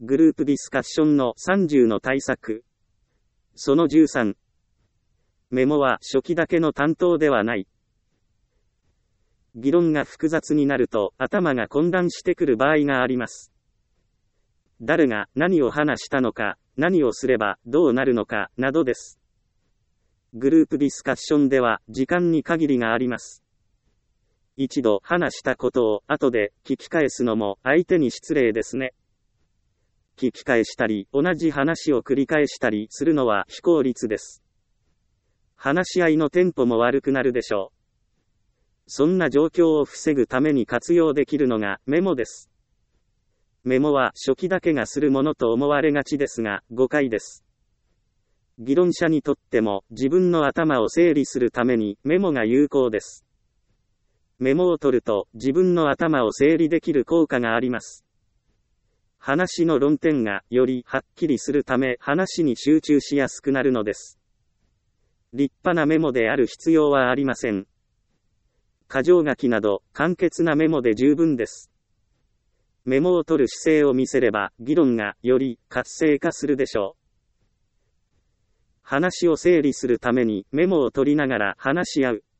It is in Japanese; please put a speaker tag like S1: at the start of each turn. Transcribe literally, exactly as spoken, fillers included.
S1: グループディスカッションのさんじゅうの対策。そのじゅうさん。メモは書記だけの担当ではない。議論が複雑になると頭が混乱してくる場合があります。誰が何を話したのか、何をすればどうなるのか、などです。グループディスカッションでは時間に限りがあります。一度話したことを後で聞き返すのも相手に失礼ですね。聞き返したり、同じ話を繰り返したりするのは非効率です。話し合いのテンポも悪くなるでしょう。そんな状況を防ぐために活用できるのがメモです。メモは書記だけがするものと思われがちですが、誤解です。議論者にとっても自分の頭を整理するためにメモが有効です。メモを取ると自分の頭を整理できる効果があります。話の論点がよりはっきりするため話に集中しやすくなるのです。立派なメモである必要はありません。箇条書きなど簡潔なメモで十分です。メモを取る姿勢を見せれば議論がより活性化するでしょう。話を整理するためにメモを取りながら話し合う。